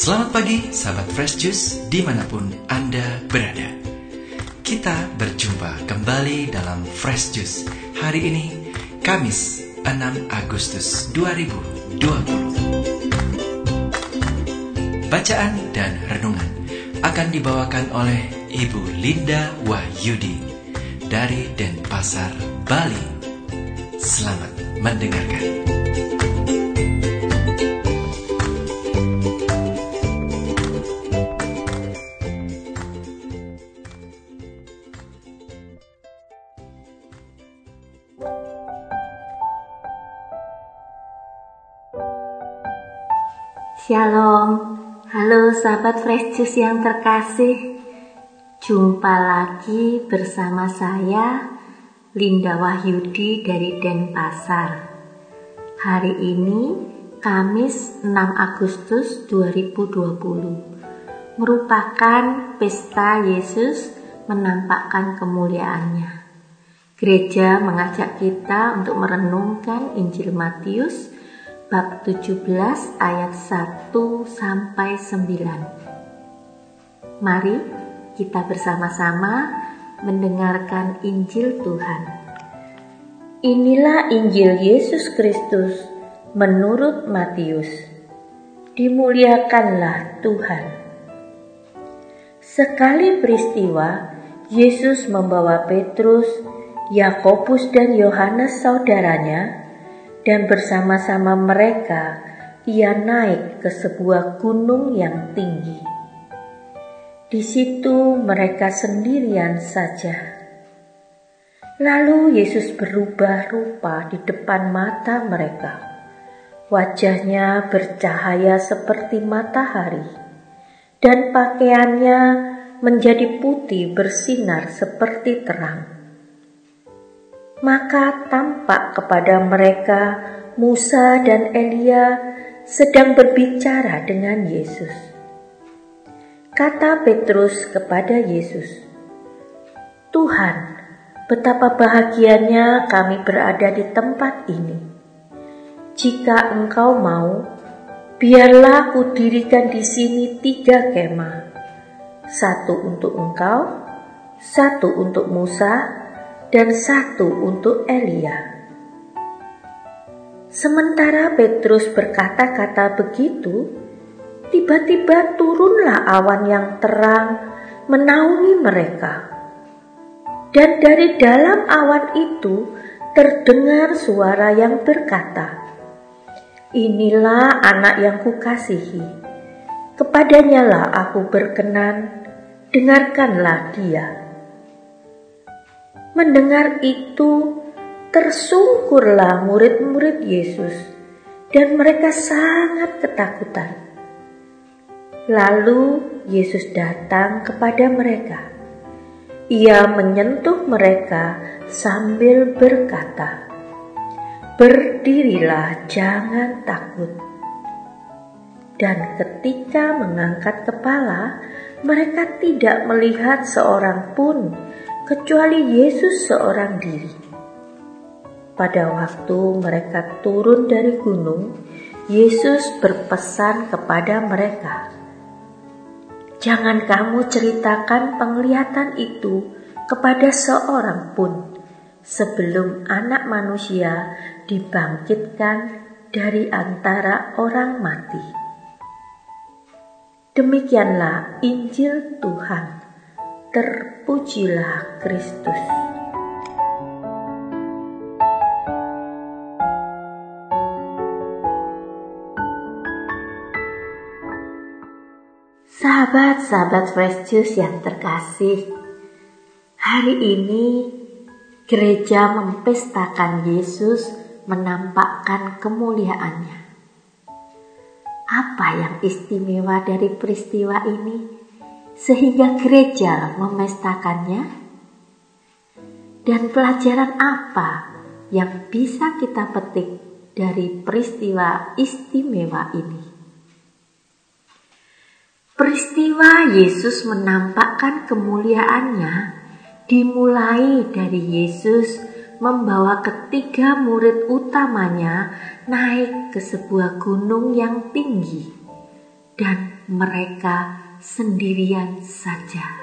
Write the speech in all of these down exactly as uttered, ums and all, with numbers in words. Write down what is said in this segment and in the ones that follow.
Selamat pagi sahabat Fresh Juice dimanapun Anda berada. Kita berjumpa kembali dalam Fresh Juice hari ini, Kamis enam Agustus dua ribu dua puluh. Bacaan dan renungan akan dibawakan oleh Ibu Linda Wahyudi dari Denpasar, Bali. Selamat mendengarkan. Shalom, halo sahabat Fresh Juice yang terkasih. Jumpa lagi bersama saya, Linda Wahyudi dari Denpasar. Hari ini, Kamis enam Agustus dua ribu dua puluh, merupakan pesta Yesus menampakkan kemuliaannya. Gereja mengajak kita untuk merenungkan Injil Matius bab tujuh belas ayat satu sampai sembilan. Mari kita bersama-sama mendengarkan Injil Tuhan. Inilah Injil Yesus Kristus menurut Matius. Dimuliakanlah Tuhan. Sekali peristiwa, Yesus membawa Petrus, Yakobus dan Yohanes saudaranya, dan bersama-sama mereka ia naik ke sebuah gunung yang tinggi. Di situ mereka sendirian saja. Lalu Yesus berubah rupa di depan mata mereka. Wajahnya bercahaya seperti matahari, dan pakaiannya menjadi putih bersinar seperti terang. Maka tampak kepada mereka Musa dan Elia sedang berbicara dengan Yesus. Kata Petrus kepada Yesus, "Tuhan, betapa bahagianya kami berada di tempat ini. Jika Engkau mau, biarlah kudirikan di sini tiga kemah, satu untuk Engkau, satu untuk Musa, dan satu untuk Elia." Sementara Petrus berkata-kata begitu, tiba-tiba turunlah awan yang terang menaungi mereka. Dan dari dalam awan itu terdengar suara yang berkata, "Inilah anak yang kukasihi, kepadanyalah aku berkenan, dengarkanlah dia." Mendengar itu, tersungkurlah murid-murid Yesus, dan mereka sangat ketakutan. Lalu Yesus datang kepada mereka. Ia menyentuh mereka sambil berkata, "Berdirilah, jangan takut." Dan ketika mengangkat kepala, mereka tidak melihat seorang pun kecuali Yesus seorang diri. Pada waktu mereka turun dari gunung, Yesus berpesan kepada mereka, "Jangan kamu ceritakan penglihatan itu kepada seorang pun sebelum Anak Manusia dibangkitkan dari antara orang mati." Demikianlah Injil Tuhan. Terpujilah Kristus. Sahabat-sahabat Fresh Juice yang terkasih, hari ini gereja mempestakan Yesus menampakkan kemuliaannya. Apa yang istimewa dari peristiwa ini sehingga gereja memestakannya? Dan pelajaran apa yang bisa kita petik dari peristiwa istimewa ini? Peristiwa Yesus menampakkan kemuliaannya dimulai dari Yesus membawa ketiga murid utamanya naik ke sebuah gunung yang tinggi. dan mereka sendirian saja.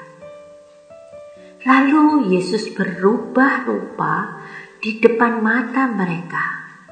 Lalu Yesus berubah rupa di depan mata mereka.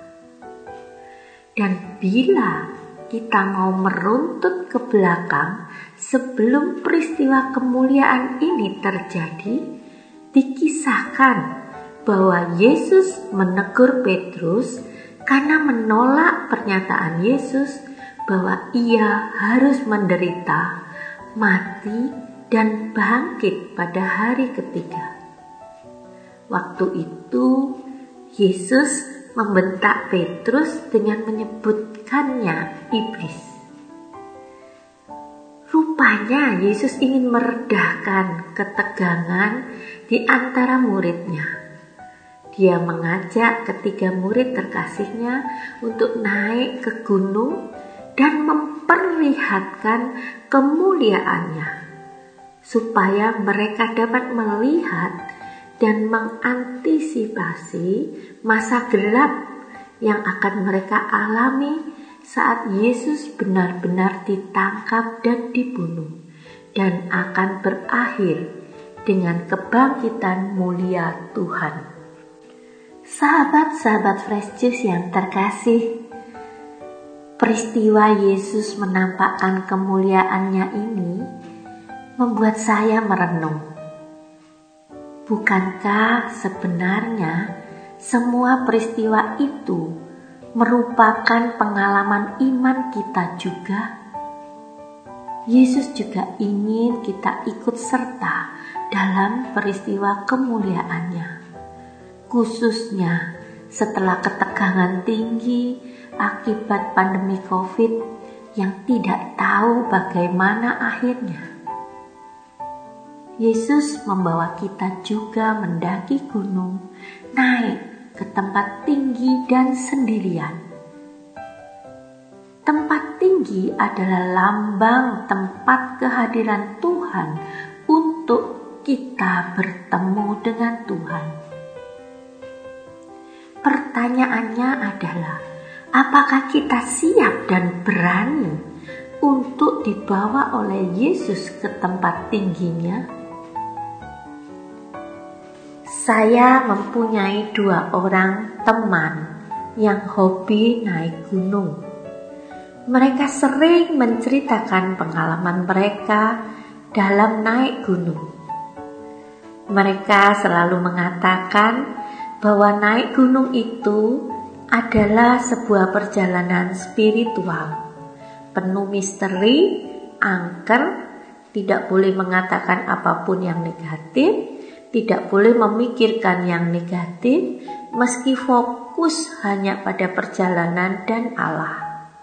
Dan bila kita mau meruntut ke belakang sebelum peristiwa kemuliaan ini terjadi, dikisahkan bahwa Yesus menegur Petrus karena menolak pernyataan Yesus bahwa ia harus menderita, mati, dan bangkit pada hari ketiga. Waktu itu Yesus membentak Petrus dengan menyebutkannya iblis. Rupanya Yesus ingin meredahkan ketegangan di antara muridnya. Dia mengajak ketiga murid terkasihnya untuk naik ke gunung dan memperlihatkan kemuliaannya, supaya mereka dapat melihat dan mengantisipasi masa gelap yang akan mereka alami saat Yesus benar-benar ditangkap dan dibunuh, dan akan berakhir dengan kebangkitan mulia Tuhan. Sahabat-sahabat Fresh Juice yang terkasih, peristiwa Yesus menampakkan kemuliaannya ini membuat saya merenung. Bukankah sebenarnya semua peristiwa itu merupakan pengalaman iman kita juga? Yesus juga ingin kita ikut serta dalam peristiwa kemuliaannya, khususnya setelah ketegangan tinggi akibat pandemi COVID yang tidak tahu bagaimana akhirnya. Yesus membawa kita juga mendaki gunung, naik ke tempat tinggi dan sendirian. Tempat tinggi adalah lambang tempat kehadiran Tuhan untuk kita bertemu dengan Tuhan. Pertanyaannya adalah, apakah kita siap dan berani untuk dibawa oleh Yesus ke tempat tingginya? Saya mempunyai dua orang teman yang hobi naik gunung. Mereka sering menceritakan pengalaman mereka dalam naik gunung. Mereka selalu mengatakan bahwa naik gunung itu adalah sebuah perjalanan spiritual, penuh misteri, angker, tidak boleh mengatakan apapun yang negatif, tidak boleh memikirkan yang negatif, meski fokus hanya pada perjalanan dan Allah.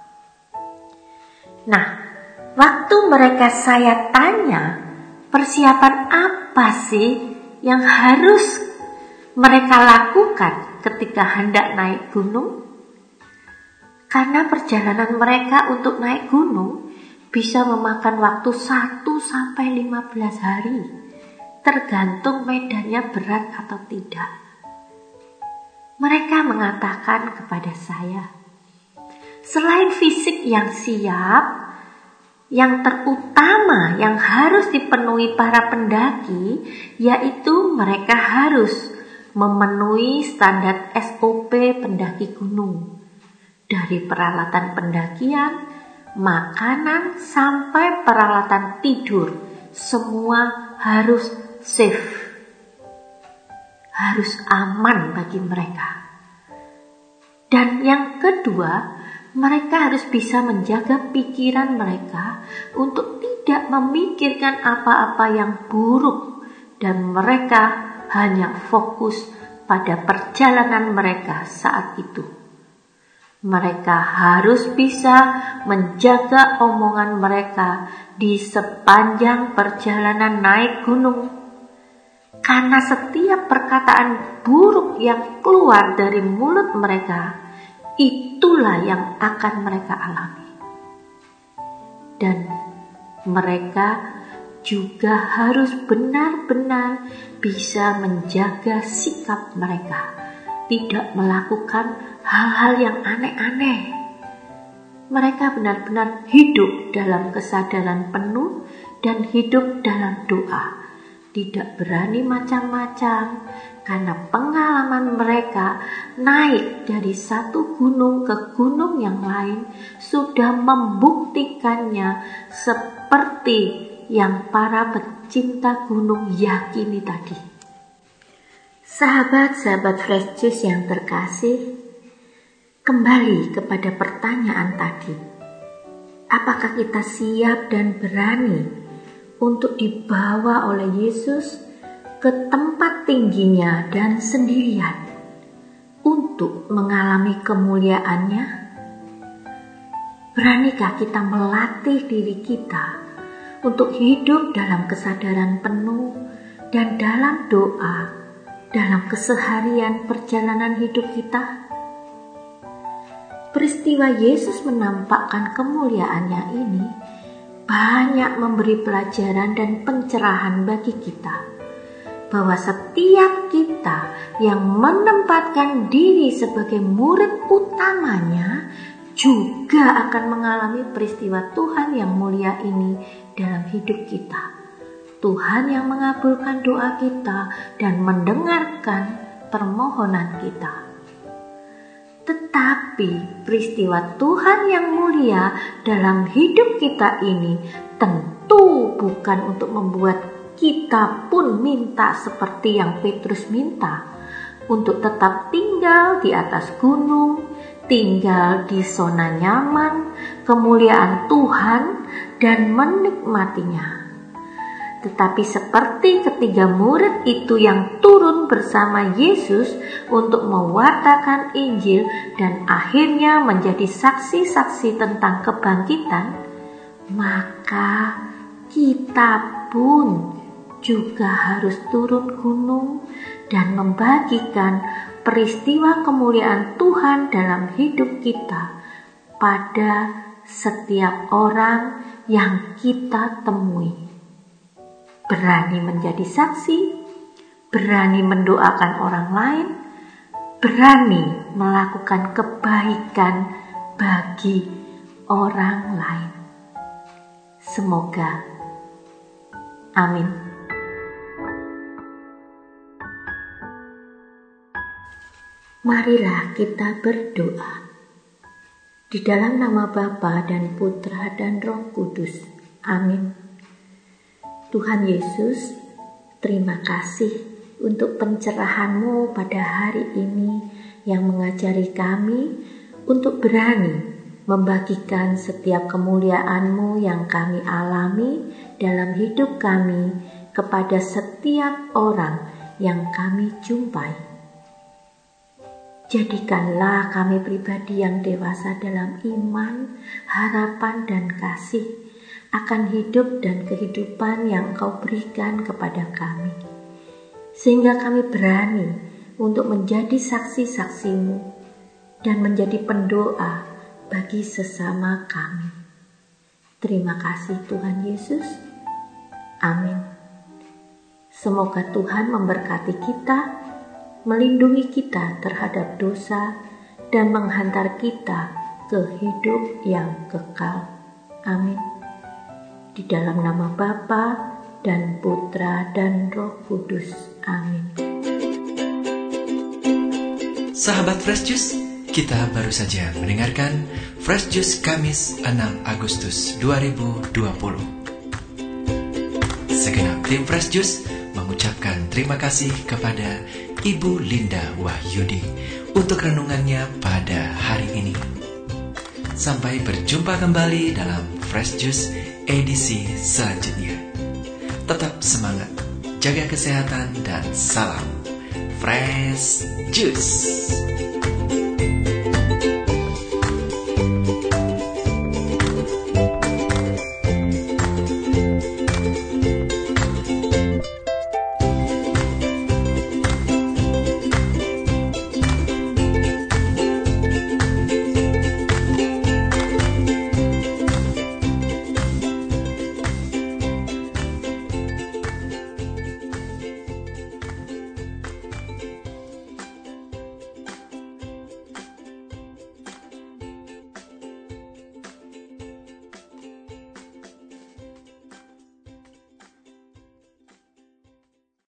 Nah, waktu mereka saya tanya, persiapan apa sih yang harus mereka lakukan ketika hendak naik gunung? Karena perjalanan mereka untuk naik gunung bisa memakan waktu satu sampai lima belas hari. Tergantung medannya berat atau tidak. Mereka mengatakan kepada saya, selain fisik yang siap, yang terutama yang harus dipenuhi para pendaki, yaitu mereka harus memenuhi standar S O P pendaki gunung. Dari peralatan pendakian, makanan, sampai peralatan tidur, semua harus safe, harus aman bagi mereka. Dan yang kedua, mereka harus bisa menjaga pikiran mereka untuk tidak memikirkan apa-apa yang buruk, dan mereka hanya fokus pada perjalanan mereka saat itu. Mereka harus bisa menjaga omongan mereka di sepanjang perjalanan naik gunung. Karena setiap perkataan buruk yang keluar dari mulut mereka, itulah yang akan mereka alami. Dan mereka juga harus benar-benar bisa menjaga sikap mereka, tidak melakukan hal-hal yang aneh-aneh. mereka benar-benar hidup dalam kesadaran penuh dan hidup dalam doa. Tidak berani macam-macam karena pengalaman mereka naik dari satu gunung ke gunung yang lain sudah membuktikannya seperti yang para pecinta gunung yakini tadi. Sahabat-sahabat Fresh Juice yang terkasih, kembali kepada pertanyaan tadi. Apakah kita siap dan berani untuk dibawa oleh Yesus ke tempat tingginya dan sendirian untuk mengalami kemuliaannya? Beranikah kita melatih diri kita untuk hidup dalam kesadaran penuh dan dalam doa dalam keseharian perjalanan hidup kita? Peristiwa Yesus menampakkan kemuliaannya ini banyak memberi pelajaran dan pencerahan bagi kita, bahwa setiap kita yang menempatkan diri sebagai murid utamanya juga akan mengalami peristiwa Tuhan yang mulia ini dalam hidup kita. Tuhan yang mengabulkan doa kita dan mendengarkan permohonan kita. Tetapi peristiwa Tuhan yang mulia dalam hidup kita ini tentu bukan untuk membuat kita pun minta seperti yang Petrus minta, untuk tetap tinggal di atas gunung, tinggal di zona nyaman, kemuliaan Tuhan dan menikmatinya. Tetapi seperti ketiga murid itu yang turun bersama Yesus untuk mewartakan Injil dan akhirnya menjadi saksi-saksi tentang kebangkitan, maka kita pun juga harus turun gunung dan membagikan peristiwa kemuliaan Tuhan dalam hidup kita pada setiap orang yang kita temui. Berani menjadi saksi, berani mendoakan orang lain, berani melakukan kebaikan bagi orang lain. Semoga. Amin. Marilah kita berdoa. Di dalam nama Bapa dan Putra dan Roh Kudus. Amin. Tuhan Yesus, terima kasih untuk pencerahan-Mu pada hari ini yang mengajari kami untuk berani membagikan setiap kemuliaan-Mu yang kami alami dalam hidup kami kepada setiap orang yang kami jumpai. Jadikanlah kami pribadi yang dewasa dalam iman, harapan, dan kasih akan hidup dan kehidupan yang Engkau berikan kepada kami, sehingga kami berani untuk menjadi saksi-saksi-Mu dan menjadi pendoa bagi sesama kami. Terima kasih Tuhan Yesus. Amin. Semoga Tuhan memberkati kita, melindungi kita terhadap dosa, dan menghantar kita ke hidup yang kekal. Amin. Di dalam nama Bapa dan Putra dan Roh Kudus. Amin. Sahabat Fresh Juice, kita baru saja mendengarkan Fresh Juice Kamis enam Agustus dua ribu dua puluh. Segenap tim Fresh Juice mengucapkan terima kasih kepada Ibu Linda Wahyudi untuk renungannya pada hari ini. Sampai berjumpa kembali dalam Fresh Juice edisi selanjutnya. Tetap semangat, jaga kesehatan, dan salam Fresh Juice.